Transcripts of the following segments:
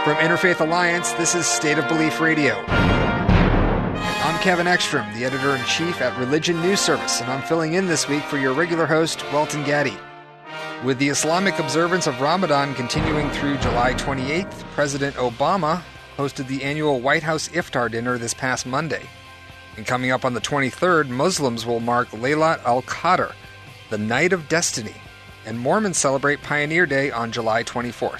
From Interfaith Alliance, this is State of Belief Radio. I'm Kevin Ekstrom, the editor-in-chief at Religion News Service, and I'm filling in this week for your regular host, Welton Gaddy. With the Islamic observance of Ramadan continuing through July 28th, President Obama hosted the annual White House Iftar dinner this past Monday. And coming up on the 23rd, Muslims will mark Laylat al-Qadr, the Night of Destiny, and Mormons celebrate Pioneer Day on July 24th.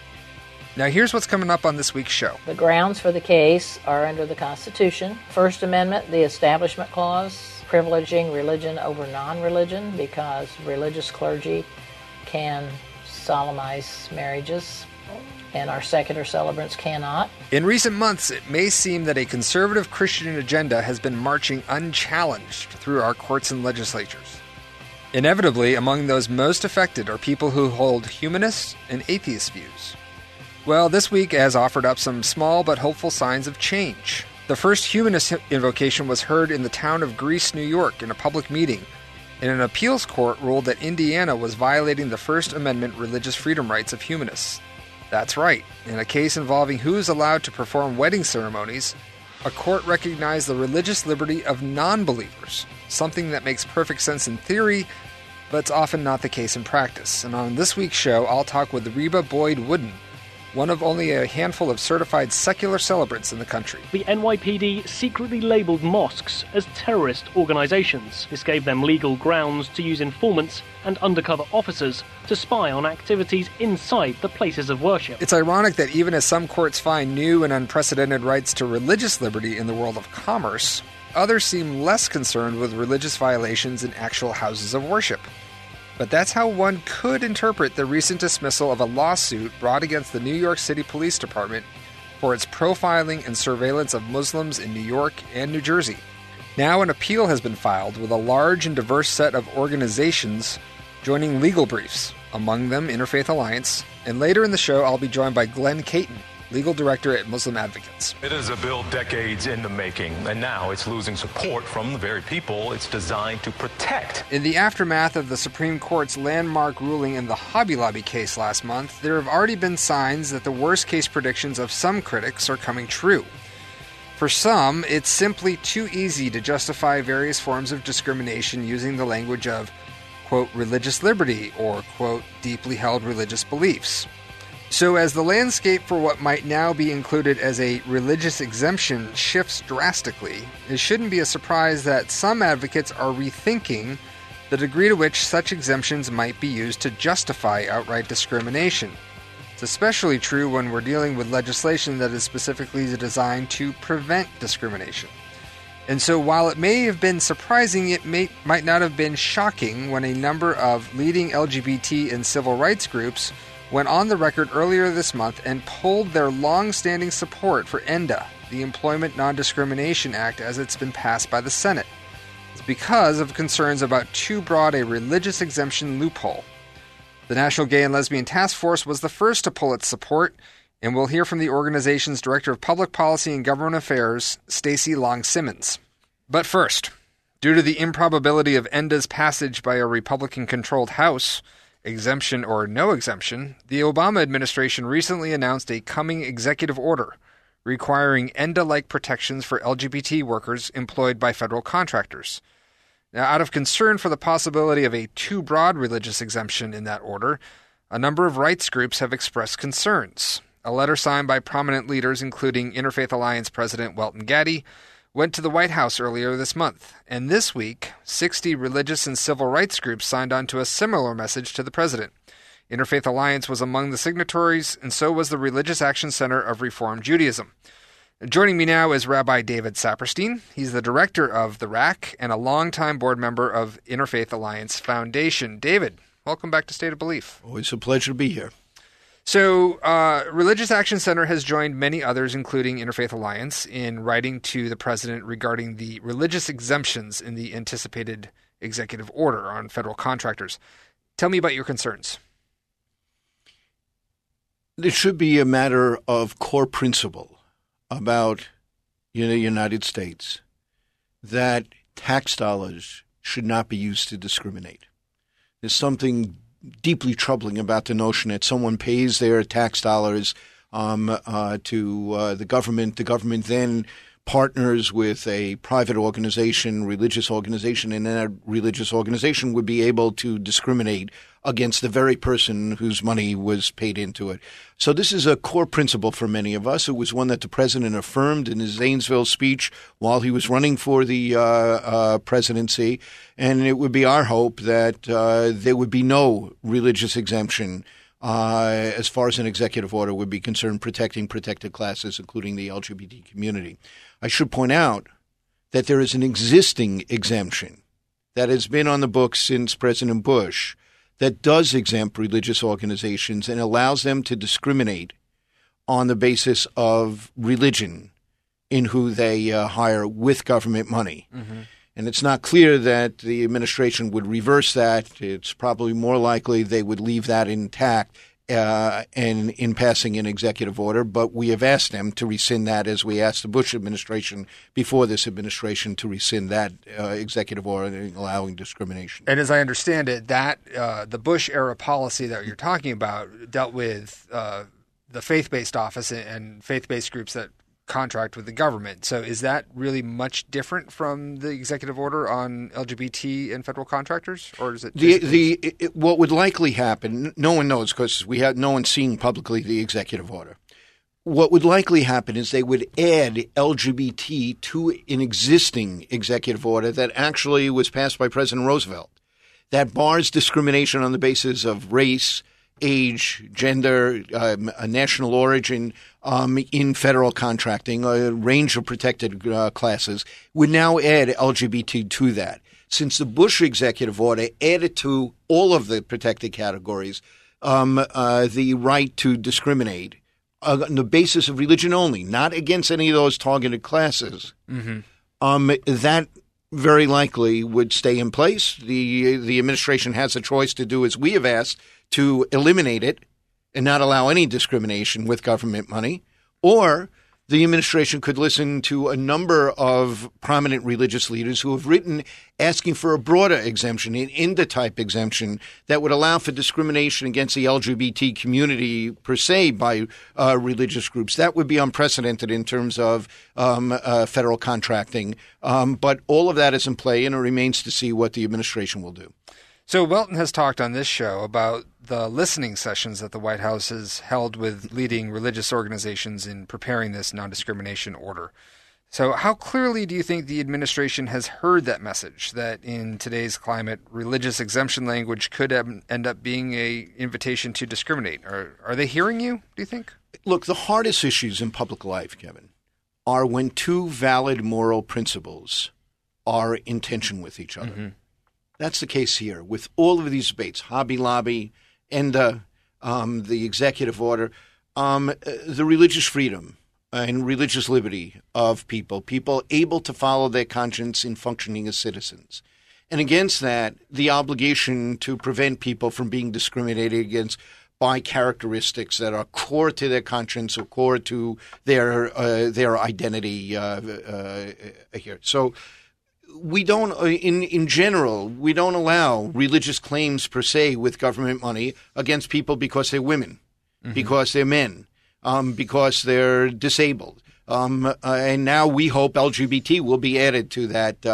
Now here's what's coming up on this week's show. The grounds for the case are under the Constitution. First Amendment, the Establishment Clause, privileging religion over non-religion because religious clergy can solemnize marriages and our secular celebrants cannot. In recent months, it may seem that a conservative Christian agenda has been marching unchallenged through our courts and legislatures. Inevitably, among those most affected are people who hold humanist and atheist views. Well, this week has offered up some small but hopeful signs of change. The first humanist invocation was heard in the town of Greece, New York, in a public meeting, and an appeals court ruled that Indiana was violating the First Amendment religious freedom rights of humanists. That's right. In a case involving who is allowed to perform wedding ceremonies, a court recognized the religious liberty of non-believers, something that makes perfect sense in theory, but it's often not the case in practice. And on this week's show, I'll talk with Reba Boyd Wooden, one of only a handful of certified secular celebrants in the country. The NYPD secretly labelled mosques as terrorist organisations. This gave them legal grounds to use informants and undercover officers to spy on activities inside the places of worship. It's ironic that even as some courts find new and unprecedented rights to religious liberty in the world of commerce, others seem less concerned with religious violations in actual houses of worship. But that's how one could interpret the recent dismissal of a lawsuit brought against the New York City Police Department for its profiling and surveillance of Muslims in New York and New Jersey. Now an appeal has been filed with a large and diverse set of organizations joining legal briefs, among them Interfaith Alliance, and later in the show I'll be joined by Glenn Caton, legal director at Muslim Advocates. It is a bill decades in the making, and now it's losing support from the very people it's designed to protect. In the aftermath of the Supreme Court's landmark ruling in the Hobby Lobby case last month, there have already been signs that the worst-case predictions of some critics are coming true. For some, it's simply too easy to justify various forms of discrimination using the language of, quote, religious liberty or, quote, deeply held religious beliefs. So as the landscape for what might now be included as a religious exemption shifts drastically, it shouldn't be a surprise that some advocates are rethinking the degree to which such exemptions might be used to justify outright discrimination. It's especially true when we're dealing with legislation that is specifically designed to prevent discrimination. And so while it may have been surprising, it might not have been shocking when a number of leading LGBT and civil rights groups went on the record earlier this month and pulled their long-standing support for ENDA, the Employment Non-Discrimination Act, as it's been passed by the Senate. It's because of concerns about too broad a religious exemption loophole. The National Gay and Lesbian Task Force was the first to pull its support, and we'll hear from the organization's Director of Public Policy and Government Affairs, Stacey Long-Simmons. But first, due to the improbability of ENDA's passage by a Republican-controlled House, exemption or no exemption, the Obama administration recently announced a coming executive order requiring ENDA-like protections for LGBT workers employed by federal contractors. Now, out of concern for the possibility of a too broad religious exemption in that order, a number of rights groups have expressed concerns. A letter signed by prominent leaders, including Interfaith Alliance President Welton Gaddy, went to the White House earlier this month, and this week, 60 religious and civil rights groups signed on to a similar message to the president. Interfaith Alliance was among the signatories, and so was the Religious Action Center of Reform Judaism. Joining me now is Rabbi David Saperstein. He's the director of the RAC and a longtime board member of Interfaith Alliance Foundation. David, welcome back to State of Belief. Always a pleasure to be here. So, Religious Action Center has joined many others, including Interfaith Alliance, in writing to the president regarding the religious exemptions in the anticipated executive order on federal contractors. Tell me about your concerns. It should be a matter of core principle about the United States that tax dollars should not be used to discriminate. There's something deeply troubling about the notion that someone pays their tax dollars to the government. The government then partners with a private organization, religious organization, and that religious organization would be able to discriminate against the very person whose money was paid into it. So this is a core principle for many of us. It was one that the president affirmed in his Zanesville speech while he was running for the presidency, and it would be our hope that there would be no religious exemption as far as an executive order would be concerned, protecting protected classes, including the LGBT community. I should point out that there is an existing exemption that has been on the books since President Bush that does exempt religious organizations and allows them to discriminate on the basis of religion in who they hire with government money. Mm-hmm. And it's not clear that the administration would reverse that. It's probably more likely they would leave that intact and in passing an executive order. But we have asked them to rescind that, as we asked the Bush administration before this administration to rescind that executive order allowing discrimination. And as I understand it, that the Bush-era policy that you're talking about dealt with the faith-based office and faith-based groups that contract with the government. So is that really much different from the executive order on LGBT and federal contractors, or is it what would likely happen? No one knows because no one's seen publicly the executive order. What would likely happen is they would add LGBT to an existing executive order that actually was passed by President Roosevelt that bars discrimination on the basis of race, age, gender, national origin in federal contracting, a range of protected classes, would now add LGBT to that. Since the Bush executive order added to all of the protected categories the right to discriminate on the basis of religion only, not against any of those targeted classes, that very likely would stay in place. The administration has a choice to do as we have asked, to eliminate it and not allow any discrimination with government money, or the administration could listen to a number of prominent religious leaders who have written asking for a broader exemption, an INDA-type exemption that would allow for discrimination against the LGBT community per se by religious groups. That would be unprecedented in terms of federal contracting. But all of that is in play, and it remains to see what the administration will do. So Welton has talked on this show about the listening sessions that the White House has held with leading religious organizations in preparing this non-discrimination order. So how clearly do you think the administration has heard that message, that in today's climate, religious exemption language could end up being an invitation to discriminate? Are they hearing you, do you think? Look, the hardest issues in public life, Kevin, are when two valid moral principles are in tension with each other. Mm-hmm. That's the case here with all of these debates, Hobby Lobby and the executive order, the religious freedom and religious liberty of people able to follow their conscience in functioning as citizens. And against that, the obligation to prevent people from being discriminated against by characteristics that are core to their conscience or core to their identity here. So we don't, in general, we don't allow religious claims per se with government money against people because they're women, because they're men, because they're disabled. And now we hope LGBT will be added to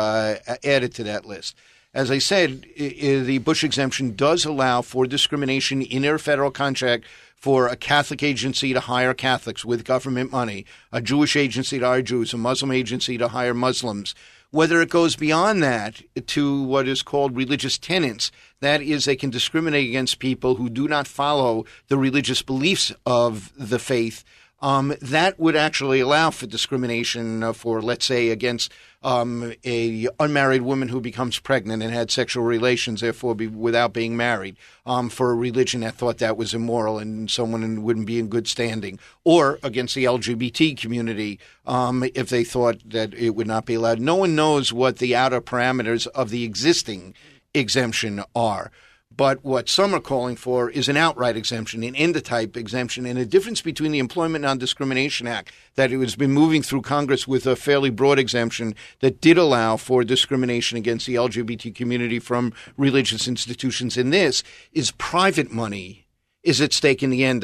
that list. As I said, the Bush exemption does allow for discrimination in a federal contract for a Catholic agency to hire Catholics with government money, a Jewish agency to hire Jews, a Muslim agency to hire Muslims. Whether it goes beyond that to what is called religious tenets, that is, they can discriminate against people who do not follow the religious beliefs of the faith, that would actually allow for discrimination for, let's say, against a unmarried woman who becomes pregnant and had sexual relations, therefore without being married, for a religion that thought that was immoral and someone wouldn't be in good standing, or against the LGBT community if they thought that it would not be allowed. No one knows what the outer parameters of the existing exemption are. But what some are calling for is an outright exemption, an INDA-type exemption, and a difference between the Employment Non-Discrimination Act, that it has been moving through Congress with a fairly broad exemption that did allow for discrimination against the LGBT community from religious institutions. And this is private money is at stake in the INDA.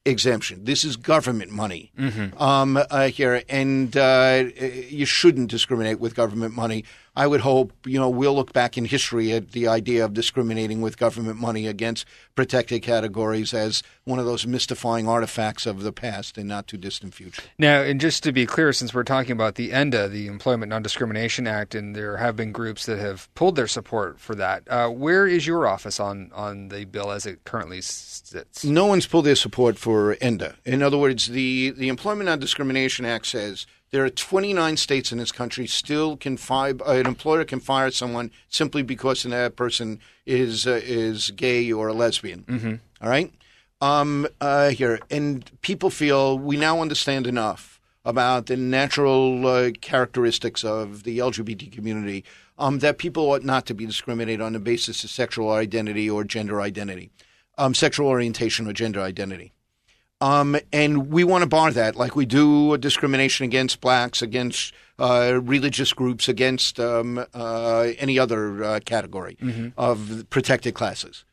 exemption. This is government money here, and you shouldn't discriminate with government money. I would hope, we'll look back in history at the idea of discriminating with government money against protected categories as one of those mystifying artifacts of the past and not too distant future. Now, and just to be clear, since we're talking about the ENDA, the Employment Non-Discrimination Act, and there have been groups that have pulled their support for that, where is your office on the bill as it currently sits? No one's pulled their support for ENDA. In other words, the Employment Non-Discrimination Act says there are 29 states in this country still an employer can fire someone simply because that person is gay or a lesbian. Mm-hmm. All right? Here. And people feel we now understand enough about the natural characteristics of the LGBT community that people ought not to be discriminated on the basis of sexual identity or gender identity, sexual orientation or gender identity. And we want to bar that like we do discrimination against blacks, against religious groups, against any other category of protected classes.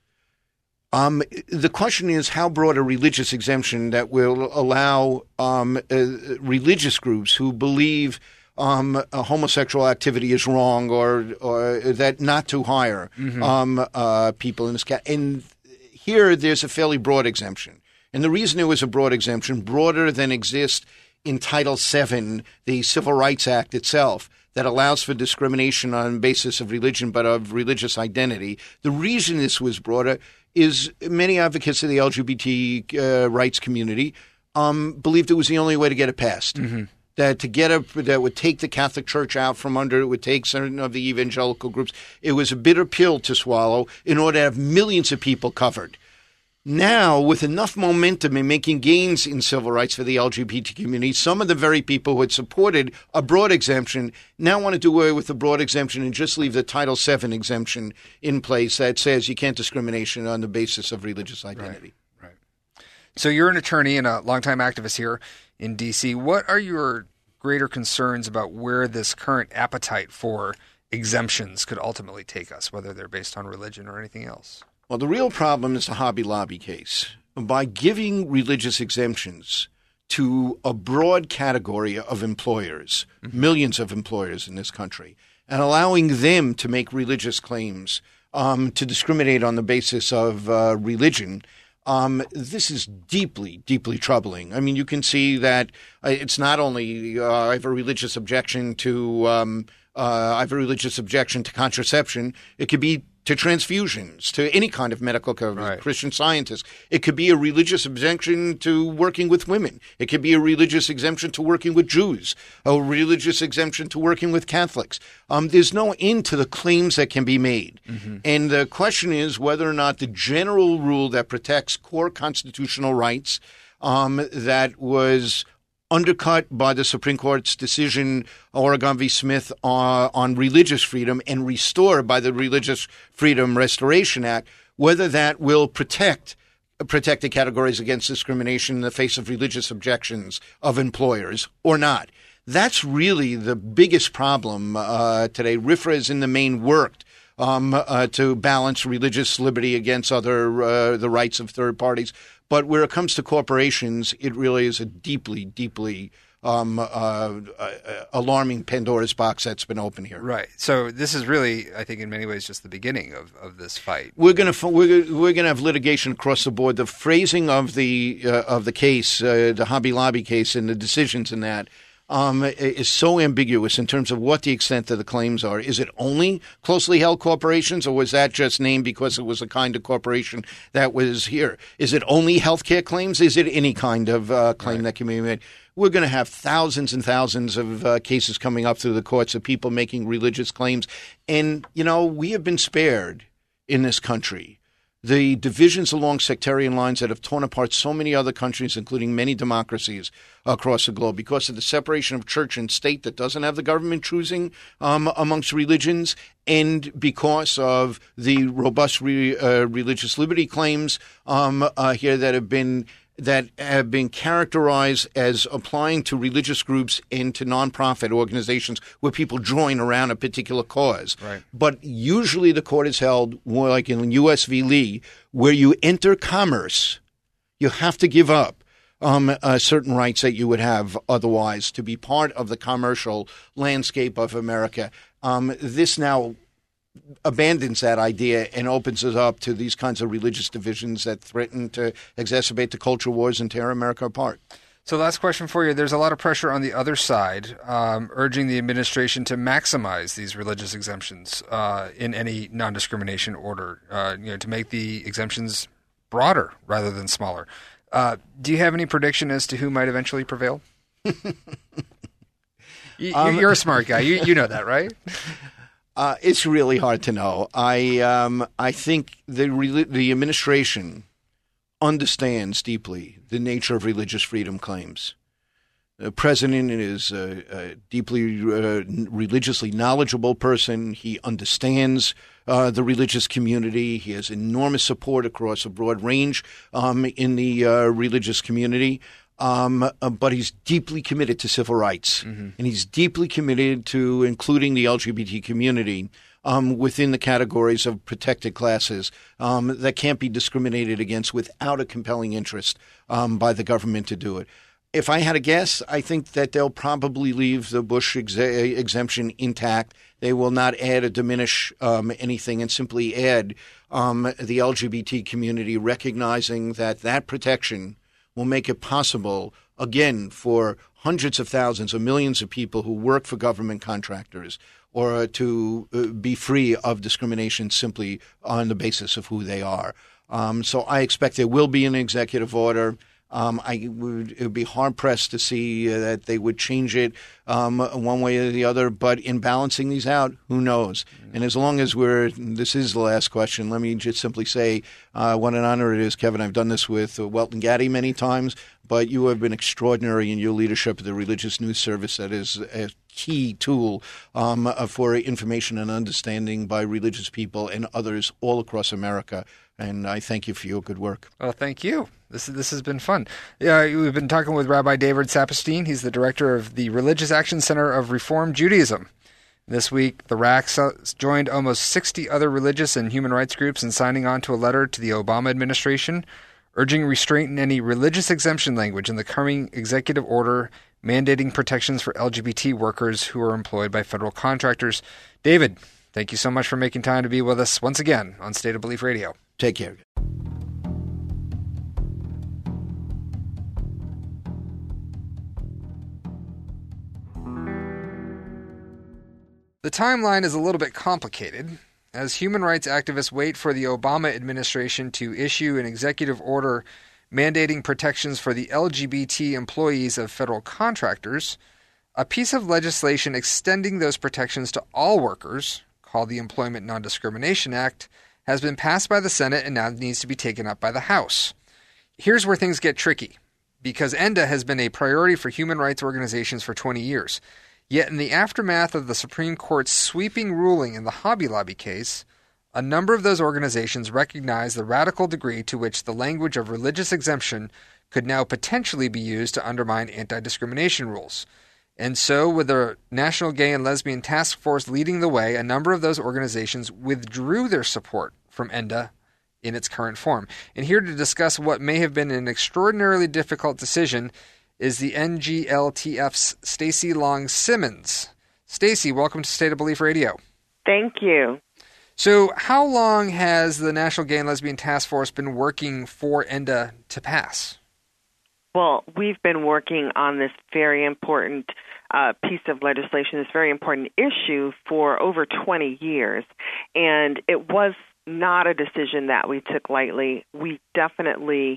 The question is how broad a religious exemption that will allow religious groups who believe homosexual activity is wrong or that not to hire people in this category. And here there's a fairly broad exemption. And the reason it was a broad exemption, broader than exists in Title VII, the Civil Rights Act itself, that allows for discrimination on the basis of religion but of religious identity. The reason this was broader is many advocates of the LGBT rights community believed it was the only way to get it passed. Mm-hmm. That would take the Catholic Church out from under, it would take certain of the evangelical groups. It was a bitter pill to swallow in order to have millions of people covered. Now, with enough momentum in making gains in civil rights for the LGBT community, some of the very people who had supported a broad exemption now want to do away with the broad exemption and just leave the Title VII exemption in place that says you can't discrimination on the basis of religious identity. Right. So you're an attorney and a longtime activist here in D.C. What are your greater concerns about where this current appetite for exemptions could ultimately take us, whether they're based on religion or anything else? Well, the real problem is the Hobby Lobby case. By giving religious exemptions to a broad category of employers, millions of employers in this country, and allowing them to make religious claims to discriminate on the basis of religion, this is deeply, deeply troubling. I mean, you can see that it's not only I have a religious objection to contraception. It could be to transfusions, to any kind of medical care, right. Christian Scientists. It could be a religious exemption to working with women. It could be a religious exemption to working with Jews, a religious exemption to working with Catholics. There's no end to the claims that can be made. Mm-hmm. And the question is whether or not the general rule that protects core constitutional rights that was undercut by the Supreme Court's decision, Oregon v. Smith, on religious freedom and restored by the Religious Freedom Restoration Act, whether that will protect protected categories against discrimination in the face of religious objections of employers or not. That's really the biggest problem today. RFRA has in the main worked to balance religious liberty against the rights of third parties. But where it comes to corporations, it really is a deeply, deeply alarming Pandora's box that's been open here. Right. So this is really, I think, in many ways, just the beginning of this fight. We're going to have litigation across the board. The phrasing of the case, the Hobby Lobby case, and the decisions in that is so ambiguous in terms of what the extent of the claims are. Is it only closely held corporations, or was that just named because it was a kind of corporation that was here? Is it only healthcare claims? Is it any kind of claim that can be made? We're going to have thousands and thousands of cases coming up through the courts of people making religious claims. And, we have been spared in this country the divisions along sectarian lines that have torn apart so many other countries, including many democracies across the globe, because of the separation of church and state that doesn't have the government choosing amongst religions, and because of the robust religious liberty claims here that have been characterized as applying to religious groups and to nonprofit organizations where people join around a particular cause. Right. But usually the court is held more like in U.S. v. Lee, where you enter commerce, you have to give up certain rights that you would have otherwise to be part of the commercial landscape of America. This now abandons that idea and opens it up to these kinds of religious divisions that threaten to exacerbate the culture wars and tear America apart. So last question for you. There's a lot of pressure on the other side, urging the administration to maximize these religious exemptions in any non-discrimination order, to make the exemptions broader rather than smaller. Do you have any prediction as to who might eventually prevail? You're a smart guy. You know that, right? It's really hard to know. I think the administration understands deeply the nature of religious freedom claims. The president is a deeply religiously knowledgeable person. He understands the religious community. He has enormous support across a broad range in the religious community. But he's deeply committed to civil rights, and he's deeply committed to including the LGBT community within the categories of protected classes that can't be discriminated against without a compelling interest by the government to do it. If I had to guess, I think that they'll probably leave the Bush exemption intact. They will not add or diminish anything and simply add the LGBT community, recognizing that protection will make it possible, again, for hundreds of thousands or millions of people who work for government contractors or to be free of discrimination simply on the basis of who they are. So I expect there will be an executive order. It would be hard-pressed to see that they would change it one way or the other. But in balancing these out, who knows? And as long as this is the last question, let me just simply say what an honor it is, Kevin. I've done this with Welton Gaddy many times, but you have been extraordinary in your leadership of the Religious News Service. That is a key tool for information and understanding by religious people and others all across America. And I thank you for your good work. Well, thank you. This has been fun. We've been talking with Rabbi David Saperstein. He's the director of the Religious Action Center of Reform Judaism. This week, the RAC joined almost 60 other religious and human rights groups in signing on to a letter to the Obama administration urging restraint in any religious exemption language in the coming executive order mandating protections for LGBT workers who are employed by federal contractors. David, thank you so much for making time to be with us once again on State of Belief Radio. Take care. The timeline is a little bit complicated. As human rights activists wait for the Obama administration to issue an executive order mandating protections for the LGBT employees of federal contractors, a piece of legislation extending those protections to all workers, called the Employment Non-Discrimination Act, has been passed by the Senate and now needs to be taken up by the House. Here's where things get tricky, because ENDA has been a priority for human rights organizations for 20 years. Yet in the aftermath of the Supreme Court's sweeping ruling in the Hobby Lobby case, a number of those organizations recognize the radical degree to which the language of religious exemption could now potentially be used to undermine anti-discrimination rules. And so, with the National Gay and Lesbian Task Force leading the way, a number of those organizations withdrew their support from ENDA in its current form. And here to discuss what may have been an extraordinarily difficult decision is the NGLTF's Stacy Long Simmons. Stacy, welcome to State of Belief Radio. Thank you. So how long has the National Gay and Lesbian Task Force been working for ENDA to pass? Well, we've been working on this very important piece of legislation, this very important issue for over 20 years, and it was not a decision that we took lightly. We definitely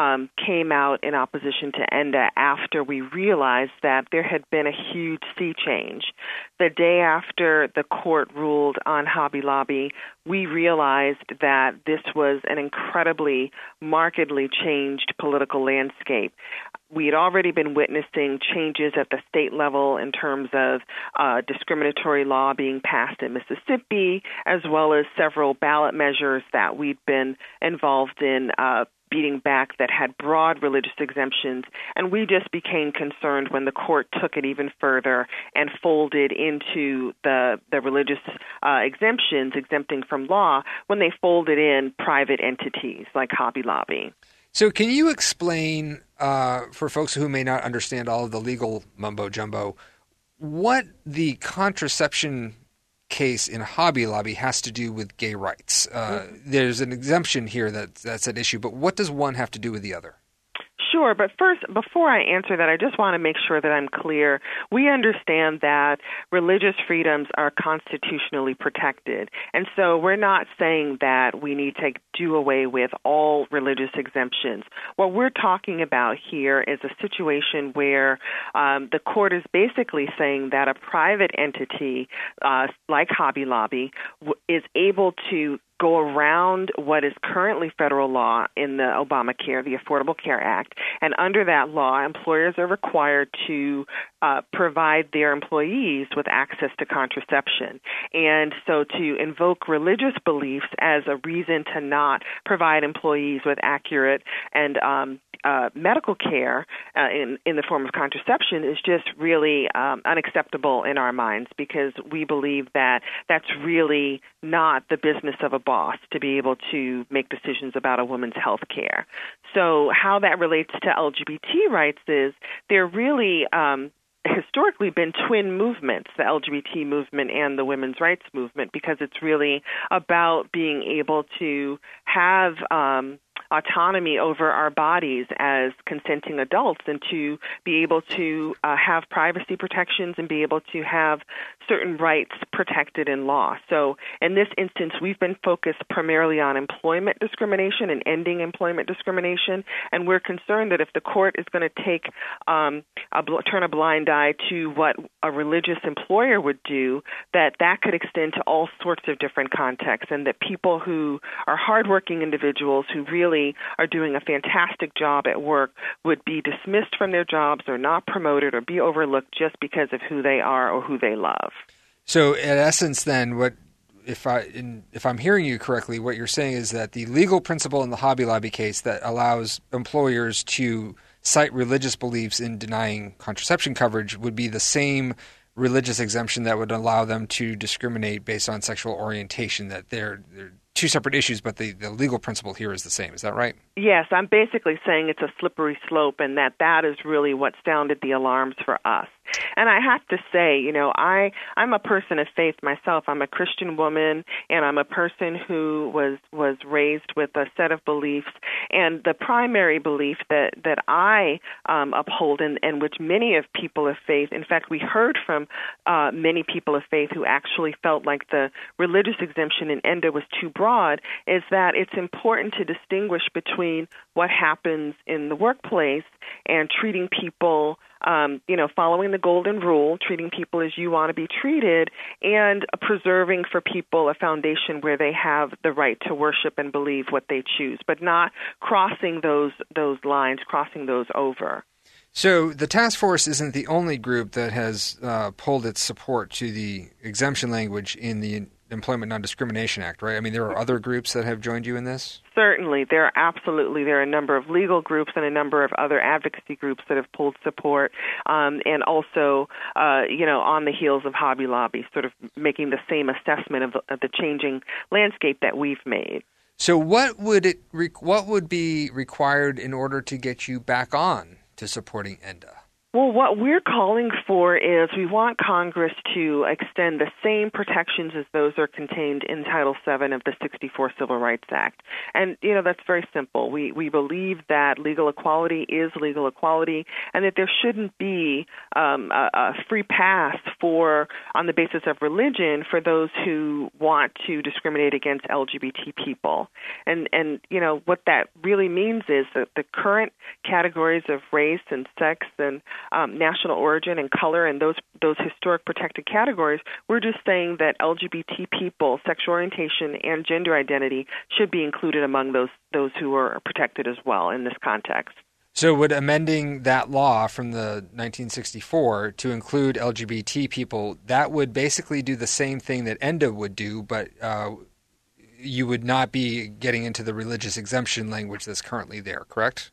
came out in opposition to ENDA after we realized that there had been a huge sea change. The day after the court ruled on Hobby Lobby, we realized that this was an incredibly, markedly changed political landscape. We had already been witnessing changes at the state level in terms of discriminatory law being passed in Mississippi, as well as several ballot measures that we'd been involved in beating back that had broad religious exemptions. And we just became concerned when the court took it even further and folded into the religious exemptions, exempting from law, when they folded in private entities like Hobby Lobby. So can you explain, for folks who may not understand all of the legal mumbo-jumbo, what the contraception case in Hobby Lobby has to do with gay rights? There's an exemption here that's at issue, but what does one have to do with the other? Sure, but first, before I answer that, I just want to make sure that I'm clear. We understand that religious freedoms are constitutionally protected, and so we're not saying that we need to do away with all religious exemptions. What we're talking about here is a situation where the court is basically saying that a private entity like Hobby Lobby is able to go around what is currently federal law in the Obamacare, the Affordable Care Act. And under that law, employers are required to provide their employees with access to contraception. And so to invoke religious beliefs as a reason to not provide employees with accurate and medical care in the form of contraception is just really unacceptable in our minds, because we believe that that's really not the business of a boss to be able to make decisions about a woman's health care. So how that relates to LGBT rights is there really historically been twin movements, the LGBT movement and the women's rights movement, because it's really about being able to have autonomy over our bodies as consenting adults, and to be able to have privacy protections and be able to have certain rights protected in law. So in this instance, we've been focused primarily on employment discrimination and ending employment discrimination, and we're concerned that if the court is going to take turn a blind eye to what a religious employer would do, that could extend to all sorts of different contexts, and that people who are hardworking individuals who really are doing a fantastic job at work would be dismissed from their jobs or not promoted or be overlooked just because of who they are or who they love. So in essence then, if I'm hearing you correctly, what you're saying is that the legal principle in the Hobby Lobby case that allows employers to cite religious beliefs in denying contraception coverage would be the same religious exemption that would allow them to discriminate based on sexual orientation, that they're two separate issues, but the legal principle here is the same. Is that right? Yes, I'm basically saying it's a slippery slope, and that is really what sounded the alarms for us. And I have to say, I'm a person of faith myself. I'm a Christian woman, and I'm a person who was raised with a set of beliefs. And the primary belief that I uphold, and which many of people of faith, in fact, we heard from many people of faith who actually felt like the religious exemption in ENDA was too broad, is that it's important to distinguish between what happens in the workplace and treating people following the golden rule, treating people as you want to be treated, and preserving for people a foundation where they have the right to worship and believe what they choose, but not crossing those lines, crossing those over. So the task force isn't the only group that has pulled its support to the exemption language in the Employment Non-Discrimination Act, right? I mean, there are other groups that have joined you in this? Certainly. There are a number of legal groups and a number of other advocacy groups that have pulled support, and also, on the heels of Hobby Lobby, sort of making the same assessment of the changing landscape that we've made. So what would be required in order to get you back on to supporting ENDA? Well, what we're calling for is we want Congress to extend the same protections as those are contained in Title VII of the 1964 Civil Rights Act. And, that's very simple. We believe that legal equality is legal equality, and that there shouldn't be a free pass on the basis of religion for those who want to discriminate against LGBT people. And what that really means is that the current categories of race and sex and national origin and color and those historic protected categories, we're just saying that LGBT people, sexual orientation, and gender identity should be included among those who are protected as well in this context. So would amending that law from the 1964 to include LGBT people, that would basically do the same thing that ENDA would do, but you would not be getting into the religious exemption language that's currently there, correct?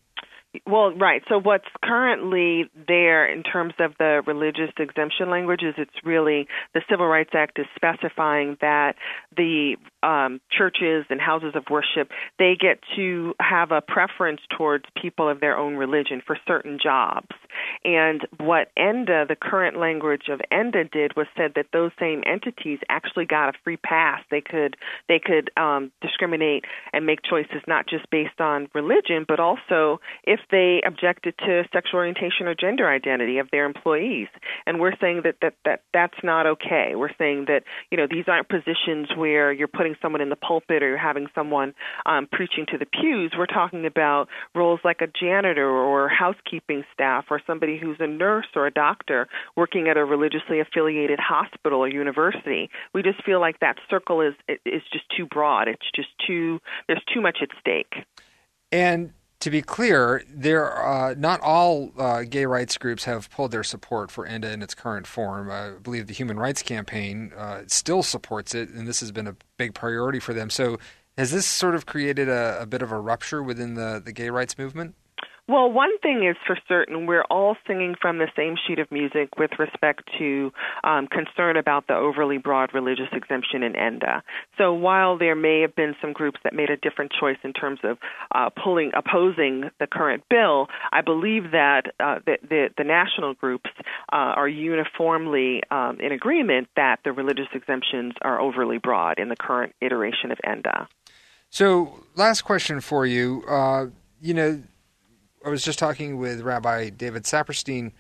Well, right. So what's currently there in terms of the religious exemption language is it's really the Civil Rights Act is specifying that the churches and houses of worship, they get to have a preference towards people of their own religion for certain jobs. And what ENDA, the current language of ENDA did was said that those same entities actually got a free pass. They could discriminate and make choices not just based on religion, but also if they objected to sexual orientation or gender identity of their employees. And we're saying that's not okay. We're saying that, these aren't positions where you're putting someone in the pulpit or you're having someone preaching to the pews. We're talking about roles like a janitor or housekeeping staff or somebody who's a nurse or a doctor working at a religiously affiliated hospital or university. We just feel like that circle is just too broad. There's too much at stake. And to be clear, not all gay rights groups have pulled their support for ENDA in its current form. I believe the Human Rights Campaign still supports it, and this has been a big priority for them. So has this sort of created a bit of a rupture within the gay rights movement? Well, one thing is for certain, we're all singing from the same sheet of music with respect to concern about the overly broad religious exemption in ENDA. So while there may have been some groups that made a different choice in terms of opposing the current bill, I believe that the national groups are uniformly in agreement that the religious exemptions are overly broad in the current iteration of ENDA. So last question for you. I was just talking with Rabbi David Saperstein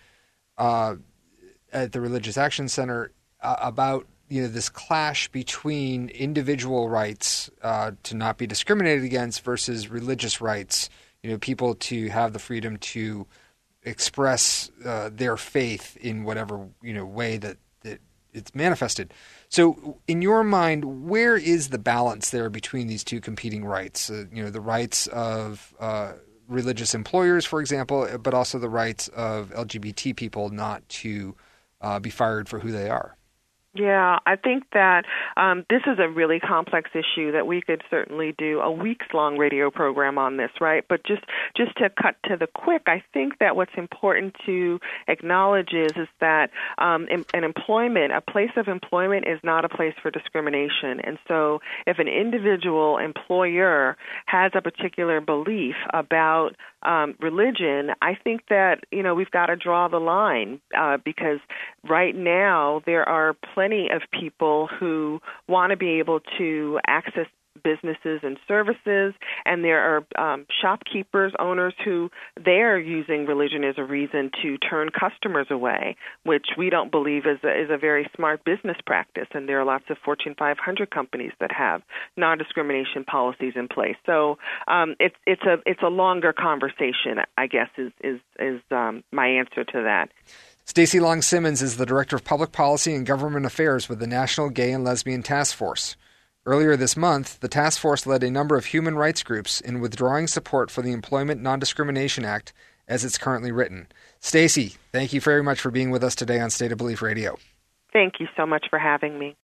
at the Religious Action Center about this clash between individual rights to not be discriminated against versus religious rights. People to have the freedom to express their faith in whatever way that it's manifested. So, in your mind, where is the balance there between these two competing rights? The rights of religious employers, for example, but also the rights of LGBT people not to be fired for who they are. Yeah, I think that this is a really complex issue that we could certainly do a weeks-long radio program on this, right? But just to cut to the quick, I think that what's important to acknowledge is that a place of employment is not a place for discrimination. And so if an individual employer has a particular belief about religion, I think that, we've got to draw the line because right now there are plenty of people who want to be able to access businesses and services, and there are shopkeepers, owners who they're using religion as a reason to turn customers away, which we don't believe is a very smart business practice. And there are lots of Fortune 500 companies that have non-discrimination policies in place. So it's a longer conversation, I guess, is my answer to that. Stacy Long Simmons is the Director of Public Policy and Government Affairs with the National Gay and Lesbian Task Force. Earlier this month, the task force led a number of human rights groups in withdrawing support for the Employment Non-Discrimination Act as it's currently written. Stacy, thank you very much for being with us today on State of Belief Radio. Thank you so much for having me.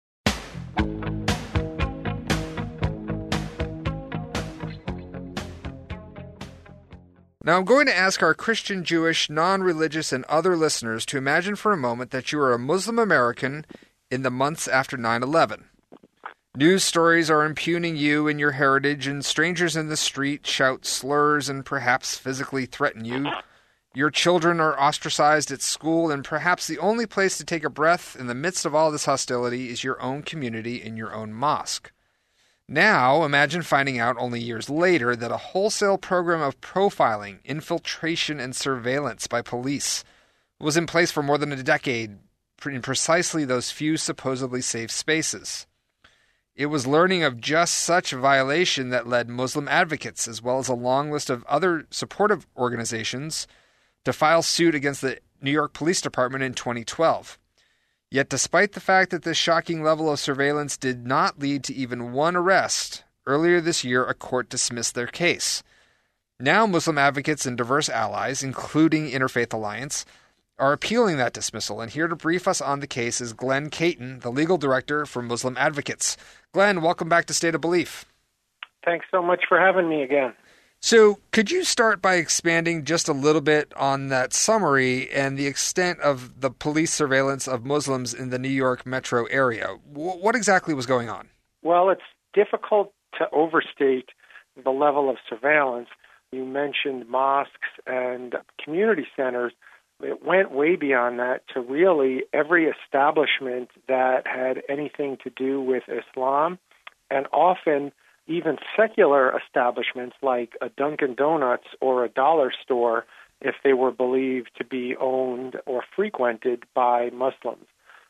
Now I'm going to ask our Christian, Jewish, non-religious, and other listeners to imagine for a moment that you are a Muslim American in the months after 9/11. News stories are impugning you and your heritage, and strangers in the street shout slurs and perhaps physically threaten you. Your children are ostracized at school, and perhaps the only place to take a breath in the midst of all this hostility is your own community in your own mosque. Now, imagine finding out only years later that a wholesale program of profiling, infiltration, and surveillance by police was in place for more than a decade in precisely those few supposedly safe spaces. It was learning of just such violation that led Muslim advocates, as well as a long list of other supportive organizations, to file suit against the New York Police Department in 2012. Yet despite the fact that this shocking level of surveillance did not lead to even one arrest, earlier this year a court dismissed their case. Now Muslim advocates and diverse allies, including Interfaith Alliance, are appealing that dismissal, and here to brief us on the case is Glenn Caton, the legal director for Muslim Advocates. Glenn, welcome back to State of Belief. Thanks so much for having me again. So could you start by expanding just a little bit on that summary and the extent of the police surveillance of Muslims in the New York metro area? What exactly was going on? Well, it's difficult to overstate the level of surveillance. You mentioned mosques and community centers. It went way beyond that to really every establishment that had anything to do with Islam, and often even secular establishments like a Dunkin' Donuts or a dollar store if they were believed to be owned or frequented by Muslims.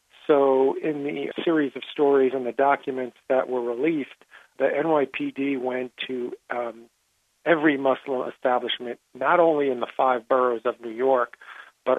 So in the series of stories and the documents that were released, the NYPD went to every Muslim establishment, not only in the 5 boroughs of New York, but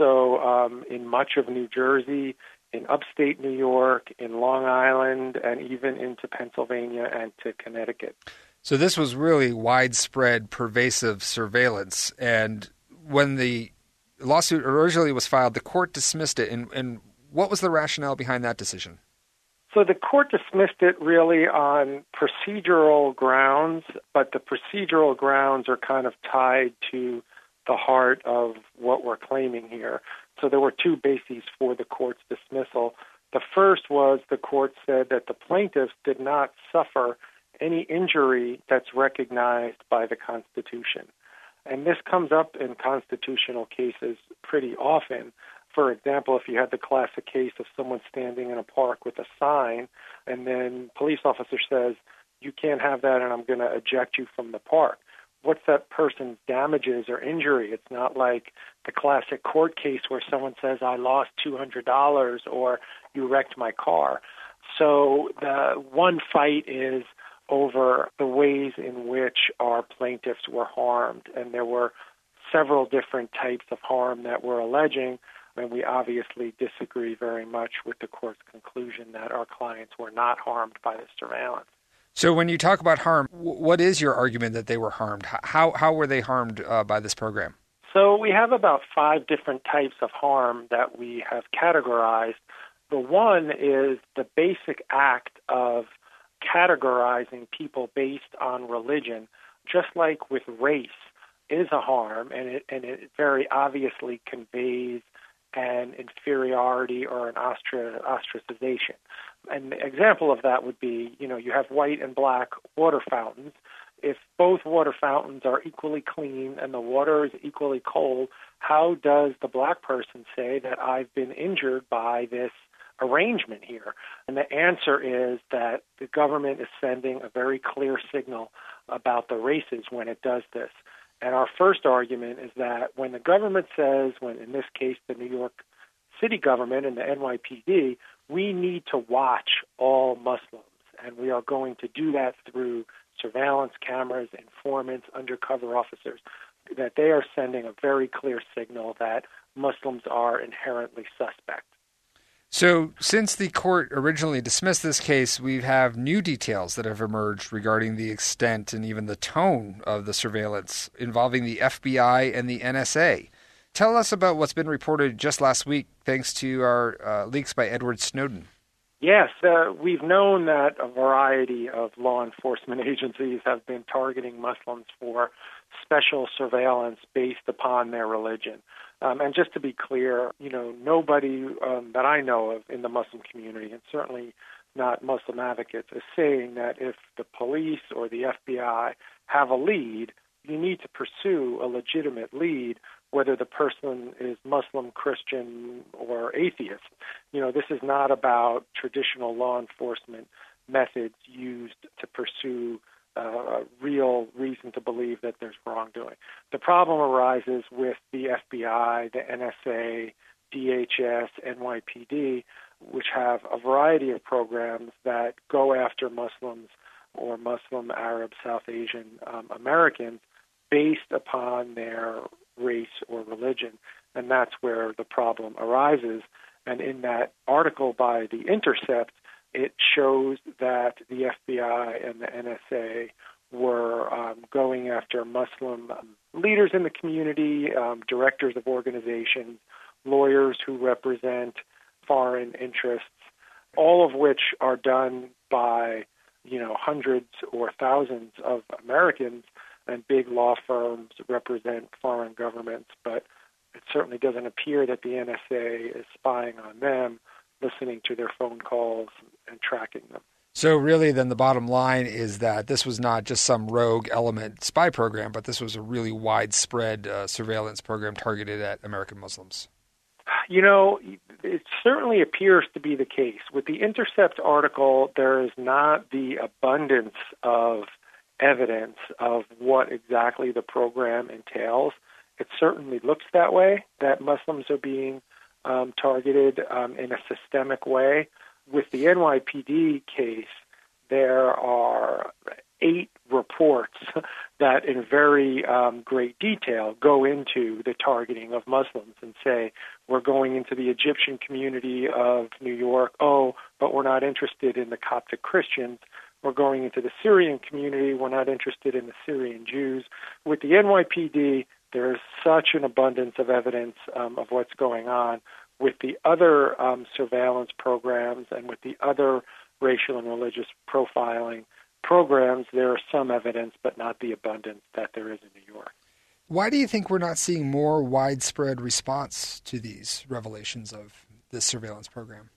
also in much of New Jersey, in upstate New York, in Long Island, and even into Pennsylvania and to Connecticut. So this was really widespread, pervasive surveillance. And when the lawsuit originally was filed, the court dismissed it. And what was the rationale behind that decision? So the court dismissed it really on procedural grounds, but the procedural grounds are kind of tied to the heart of what we're claiming here. So there were 2 bases for the court's dismissal. The first was the court said that the plaintiffs did not suffer any injury that's recognized by the Constitution. And this comes up in constitutional cases pretty often. For example, if you had the classic case of someone standing in a park with a sign, and then police officer says, you can't have that and I'm going to eject you from the park. What's that person's damages or injury? It's not like the classic court case where someone says, I lost $200 or you wrecked my car. So the one fight is over the ways in which our plaintiffs were harmed. And there were several different types of harm that we're alleging. And we obviously disagree very much with the court's conclusion that our clients were not harmed by the surveillance. So when you talk about harm, what is your argument that they were harmed? How were they harmed by this program? So we have about 5 different types of harm that we have categorized. The one is the basic act of categorizing people based on religion, just like with race, is a harm, and it very obviously conveys an inferiority or an ostracization. An example of that would be, you have white and black water fountains. If both water fountains are equally clean and the water is equally cold, how does the black person say that I've been injured by this arrangement here? And the answer is that the government is sending a very clear signal about the races when it does this. And our first argument is that when the government says, when in this case the New York City government and the NYPD, we need to watch all Muslims, and we are going to do that through surveillance cameras, informants, undercover officers, that they are sending a very clear signal that Muslims are inherently suspect. So since the court originally dismissed this case, we have new details that have emerged regarding the extent and even the tone of the surveillance involving the FBI and the NSA. Tell us about what's been reported just last week thanks to our leaks by Edward Snowden. Yes, we've known that a variety of law enforcement agencies have been targeting Muslims for special surveillance based upon their religion. And just to be clear, nobody that I know of in the Muslim community, and certainly not Muslim advocates, is saying that if the police or the FBI have a lead, you need to pursue a legitimate lead, whether the person is Muslim, Christian, or atheist. This is not about traditional law enforcement methods used to pursue a real reason to believe that there's wrongdoing. The problem arises with the FBI, the NSA, DHS, NYPD, which have a variety of programs that go after Muslims or Muslim, Arab, South Asian Americans based upon their race or religion. And that's where the problem arises. And in that article by The Intercept, it shows that the FBI and the NSA were going after Muslim leaders in the community, directors of organizations, lawyers who represent foreign interests, all of which are done by, hundreds or thousands of Americans and big law firms represent foreign governments, but it certainly doesn't appear that the NSA is spying on them, listening to their phone calls and tracking them. So really then the bottom line is that this was not just some rogue element spy program, but this was a really widespread surveillance program targeted at American Muslims. You know, it certainly appears to be the case. With the Intercept article, there is not the abundance of evidence of what exactly the program entails. It certainly looks that way, that Muslims are being targeted in a systemic way. With the NYPD case, there are 8 reports that in very great detail go into the targeting of Muslims and say, we're going into the Egyptian community of New York, but we're not interested in the Coptic Christians. We're going into the Syrian community, we're not interested in the Syrian Jews. With the NYPD, there is such an abundance of evidence of what's going on. With the other surveillance programs and with the other racial and religious profiling programs, there is some evidence, but not the abundance that there is in New York. Why do you think we're not seeing more widespread response to these revelations of this surveillance program?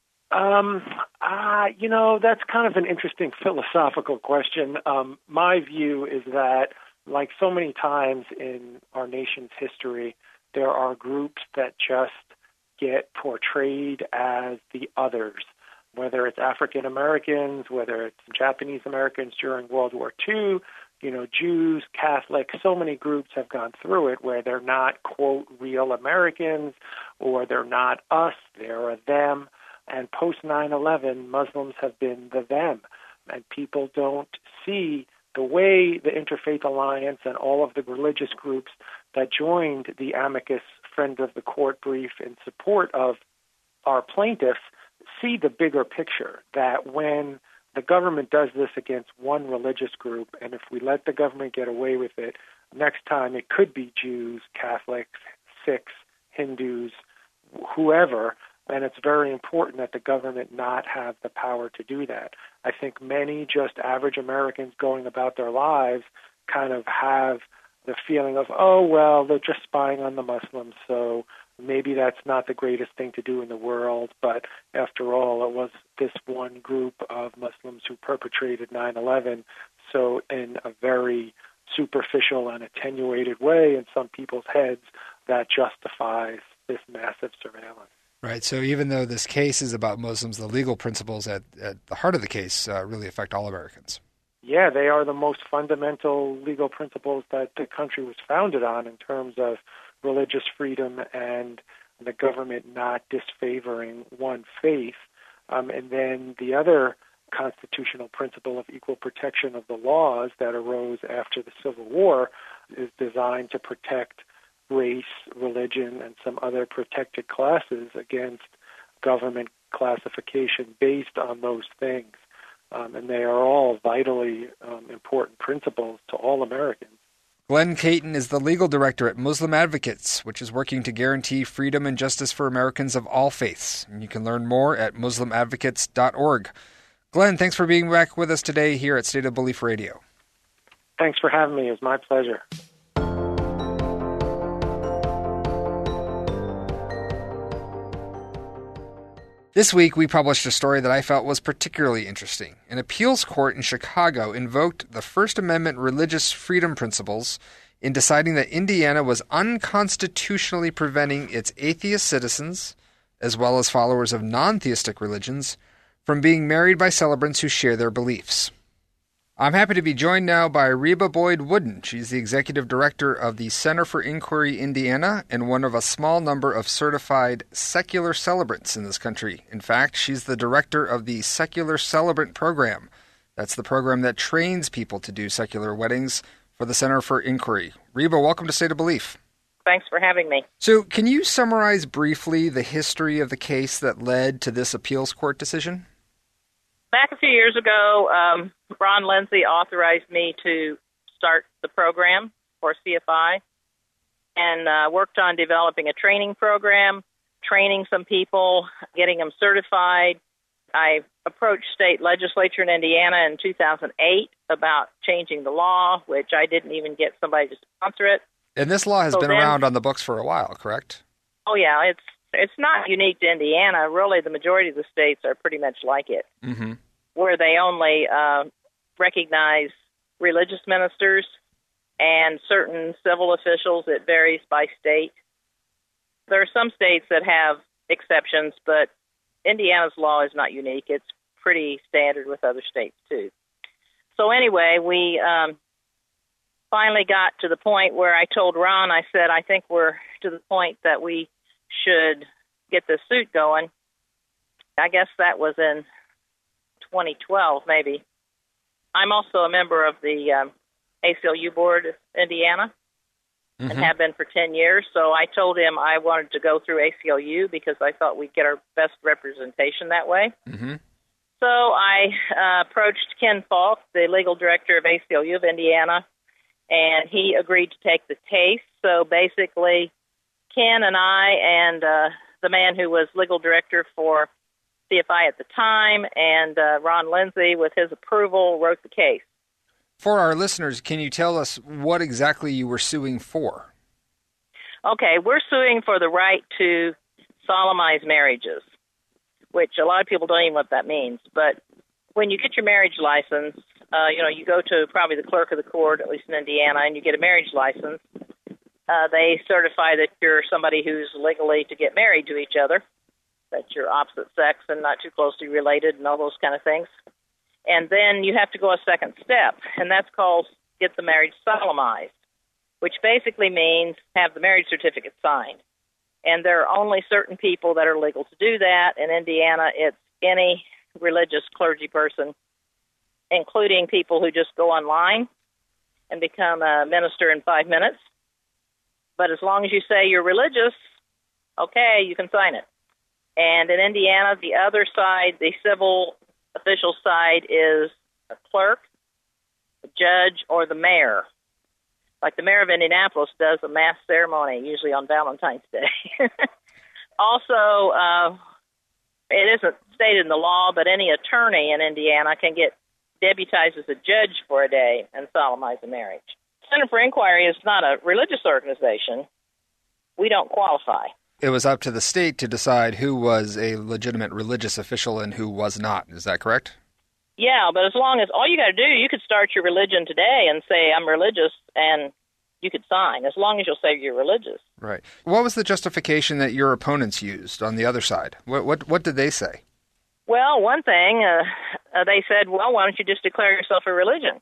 You know, that's kind of an interesting philosophical question. My view is that, like so many times in our nation's history, there are groups that just get portrayed as the others, whether it's African Americans, whether it's Japanese Americans during World War II, you know, Jews, Catholics, so many groups have gone through it where they're not, quote, real Americans, or they're not us, they're a them. And post 9/11, Muslims have been the them. And people don't see the way the Interfaith Alliance and all of the religious groups that joined the amicus friend of the court brief in support of our plaintiffs see the bigger picture, that when the government does this against one religious group, and if we let the government get away with it, next time it could be Jews, Catholics, Sikhs, Hindus, whoever, and it's very important that the government not have the power to do that. I think many just average Americans going about their lives kind of have the feeling of, oh, well, they're just spying on the Muslims, so maybe that's not the greatest thing to do in the world. But after all, it was this one group of Muslims who perpetrated 9/11. So in a very superficial and attenuated way in some people's heads, that justifies this massive surveillance. Right. So even though this case is about Muslims, the legal principles at the heart of the case really affect all Americans. Yeah, they are the most fundamental legal principles that the country was founded on in terms of religious freedom and the government not disfavoring one faith. And then the other constitutional principle of equal protection of the laws that arose after the Civil War is designed to protect race, religion, and some other protected classes against government classification based on those things. And they are all vitally important principles to all Americans. Glenn Caton is the legal director at Muslim Advocates, which is working to guarantee freedom and justice for Americans of all faiths. And you can learn more at muslimadvocates.org. Glenn, thanks for being back with us today here at State of Belief Radio. Thanks for having me. It was my pleasure. This week, we published a story that I felt was particularly interesting. An appeals court in Chicago invoked the First Amendment religious freedom principles in deciding that Indiana was unconstitutionally preventing its atheist citizens, as well as followers of non-theistic religions, from being married by celebrants who share their beliefs. I'm happy to be joined now by Reba Boyd Wooden. She's the executive director of the Center for Inquiry Indiana and one of a small number of certified secular celebrants in this country. In fact, she's the director of the Secular Celebrant Program. That's the program that trains people to do secular weddings for the Center for Inquiry. Reba, welcome to State of Belief. Thanks for having me. So, can you summarize briefly the history of the case that led to this appeals court decision? Back a few years ago, Ron Lindsay authorized me to start the program for CFI and worked on developing a training program, training some people, getting them certified. I approached state legislature in Indiana in 2008 about changing the law, which I didn't even get somebody to sponsor it. And this law has been around on the books for a while, correct? Oh, yeah. It's not unique to Indiana. Really, the majority of the states are pretty much like it, where they only recognize religious ministers and certain civil officials. It varies by state. There are some states that have exceptions, but Indiana's law is not unique. It's pretty standard with other states, too. So anyway, we finally got to the point where I told Ron, I said, I think we're to the point that we should get this suit going. I guess that was in 2012, maybe. I'm also a member of the ACLU board of Indiana and have been for 10 years. So I told him I wanted to go through ACLU because I thought we'd get our best representation that way. So I approached Ken Falk, the legal director of ACLU of Indiana, and he agreed to take the case. So basically, Ken and I and the man who was legal director for CFI at the time and Ron Lindsay, with his approval, wrote the case. For our listeners, can you tell us what exactly you were suing for? Okay, we're suing for the right to solemnize marriages, which a lot of people don't even know what that means. But when you get your marriage license, you go to probably the clerk of the court, at least in Indiana, and you get a marriage license. They certify that you're somebody who's legally to get married to each other, that you're opposite sex and not too closely related and all those kind of things. And then you have to go a second step, and that's called get the marriage solemnized, which basically means have the marriage certificate signed. And there are only certain people that are legal to do that. In Indiana, it's any religious clergy person, including people who just go online and become a minister in 5 minutes. But as long as you say you're religious, okay, you can sign it. And in Indiana, the other side, the civil official side, is a clerk, a judge, or the mayor. Like the mayor of Indianapolis does a mass ceremony, usually on Valentine's Day. Also, it isn't stated in the law, but any attorney in Indiana can get deputized as a judge for a day and solemnize a marriage. Center for Inquiry is not a religious organization. We don't qualify. It was up to the state to decide who was a legitimate religious official and who was not. Is that correct? Yeah, but as long as all you got to do, you could start your religion today and say, I'm religious, and you could sign, as long as you'll say you're religious. Right. What was the justification that your opponents used on the other side? What did they say? Well, one thing, they said, well, why don't you just declare yourself a religion?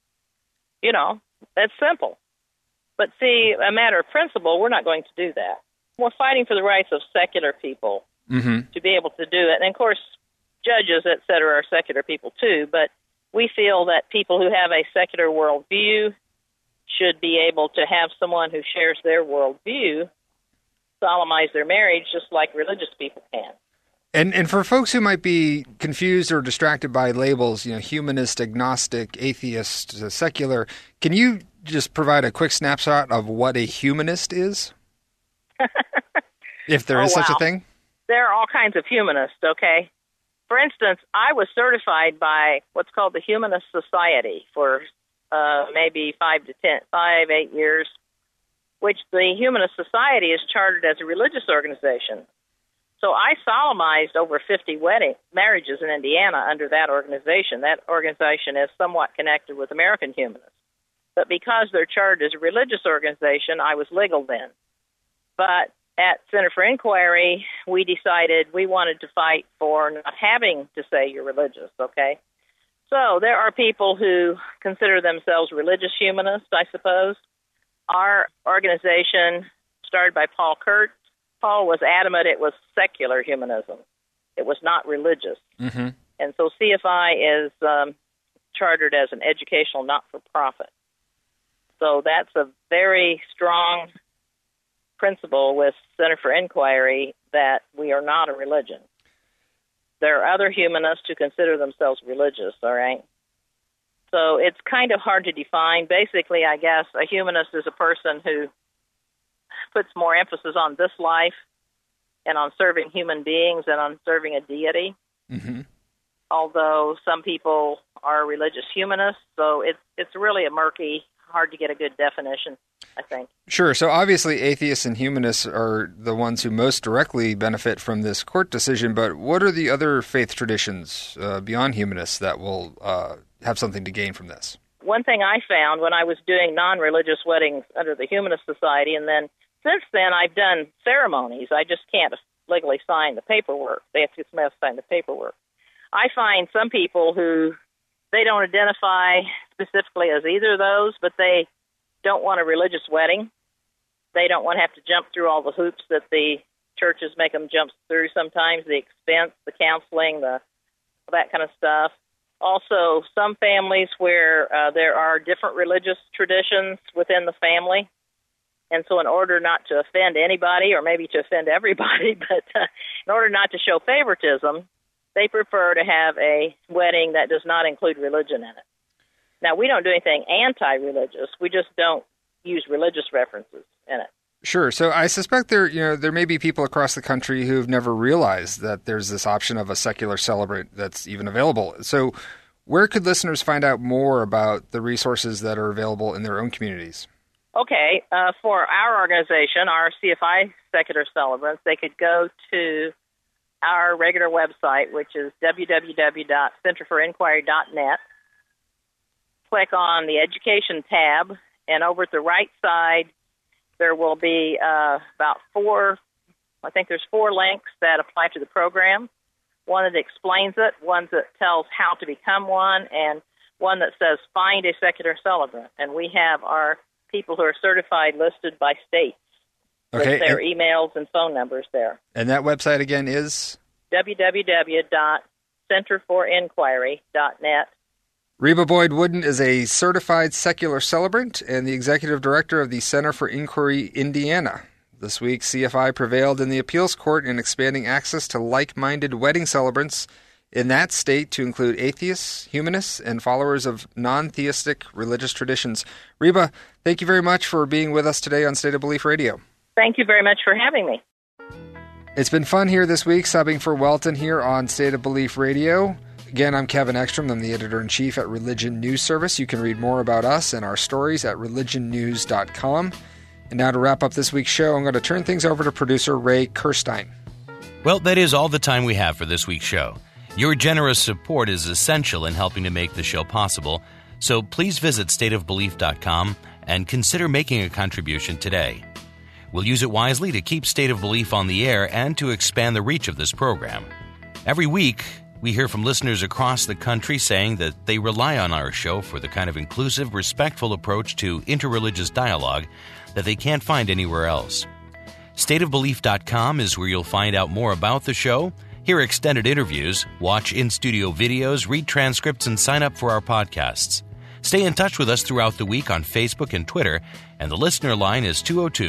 That's simple. But see, a matter of principle, we're not going to do that. We're fighting for the rights of secular people to be able to do it. And, of course, judges, et cetera, are secular people too. But we feel that people who have a secular worldview should be able to have someone who shares their worldview solemnize their marriage just like religious people can. And for folks who might be confused or distracted by labels, humanist, agnostic, atheist, secular, can you just provide a quick snapshot of what a humanist is? If there is such a thing? There are all kinds of humanists, okay? For instance, I was certified by what's called the Humanist Society for maybe 8 years, which the Humanist Society is chartered as a religious organization. So I solemnized over 50 marriages in Indiana under that organization. That organization is somewhat connected with American Humanists. But because they're chartered as a religious organization, I was legal then. But at Center for Inquiry, we decided we wanted to fight for not having to say you're religious, okay? So there are people who consider themselves religious humanists, I suppose. Our organization, started by Paul Kurt, Paul was adamant it was secular humanism. It was not religious. And so CFI is chartered as an educational not-for-profit. So that's a very strong principle with Center for Inquiry that we are not a religion. There are other humanists who consider themselves religious, all right? So it's kind of hard to define. Basically, I guess, a humanist is a person who puts more emphasis on this life and on serving human beings and on serving a deity. Although some people are religious humanists. So it's really a murky, hard to get a good definition, I think. Sure. So obviously atheists and humanists are the ones who most directly benefit from this court decision, but what are the other faith traditions beyond humanists that will have something to gain from this? One thing I found when I was doing non-religious weddings under the Humanist Society, and then since then I've done ceremonies. I just can't legally sign the paperwork. They have to sign the paperwork. I find some people who they don't identify specifically as either of those, but they don't want a religious wedding. They don't want to have to jump through all the hoops that the churches make them jump through sometimes, the expense, the counseling, that kind of stuff. Also, some families where there are different religious traditions within the family. And so in order not to offend anybody, or maybe to offend everybody, but in order not to show favoritism, they prefer to have a wedding that does not include religion in it. Now, we don't do anything anti-religious. We just don't use religious references in it. Sure. So I suspect there may be people across the country who've never realized that there's this option of a secular celebrant that's even available. So where could listeners find out more about the resources that are available in their own communities? Okay. For our organization, our CFI Secular Celebrants, they could go to our regular website, which is www.centerforinquiry.net. Click on the Education tab, and over at the right side, there will be about four links that apply to the program. One that explains it, one that tells how to become one, and one that says find a secular celebrant. And we have our people who are certified listed by state with their emails and phone numbers there. And that website again is? www.centerforinquiry.net. Reba Boyd Wooden is a certified secular celebrant and the executive director of the Center for Inquiry Indiana. This week, CFI prevailed in the appeals court in expanding access to like-minded wedding celebrants in that state to include atheists, humanists, and followers of non-theistic religious traditions. Reba, thank you very much for being with us today on State of Belief Radio. Thank you very much for having me. It's been fun here this week, subbing for Welton here on State of Belief Radio. Again, I'm Kevin Ekstrom. I'm the editor-in-chief at Religion News Service. You can read more about us and our stories at religionnews.com. And now to wrap up this week's show, I'm going to turn things over to producer Ray Kirstein. Well, that is all the time we have for this week's show. Your generous support is essential in helping to make the show possible, so please visit stateofbelief.com and consider making a contribution today. We'll use it wisely to keep State of Belief on the air and to expand the reach of this program. Every week, we hear from listeners across the country saying that they rely on our show for the kind of inclusive, respectful approach to interreligious dialogue that they can't find anywhere else. Stateofbelief.com is where you'll find out more about the show, hear extended interviews, watch in-studio videos, read transcripts, and sign up for our podcasts. Stay in touch with us throughout the week on Facebook and Twitter, and the listener line is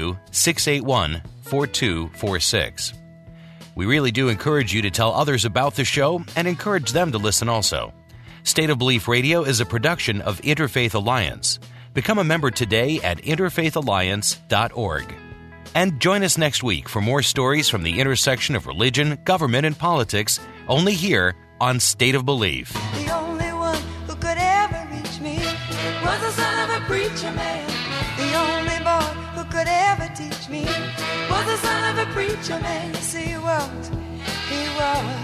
202-681-4246. We really do encourage you to tell others about the show and encourage them to listen also. State of Belief Radio is a production of Interfaith Alliance. Become a member today at interfaithalliance.org. And join us next week for more stories from the intersection of religion, government, and politics, only here on State of Belief. The only one who could ever reach me was the son of a preacher man. The only boy who could ever teach me was the son of a preacher man. Yes, he was.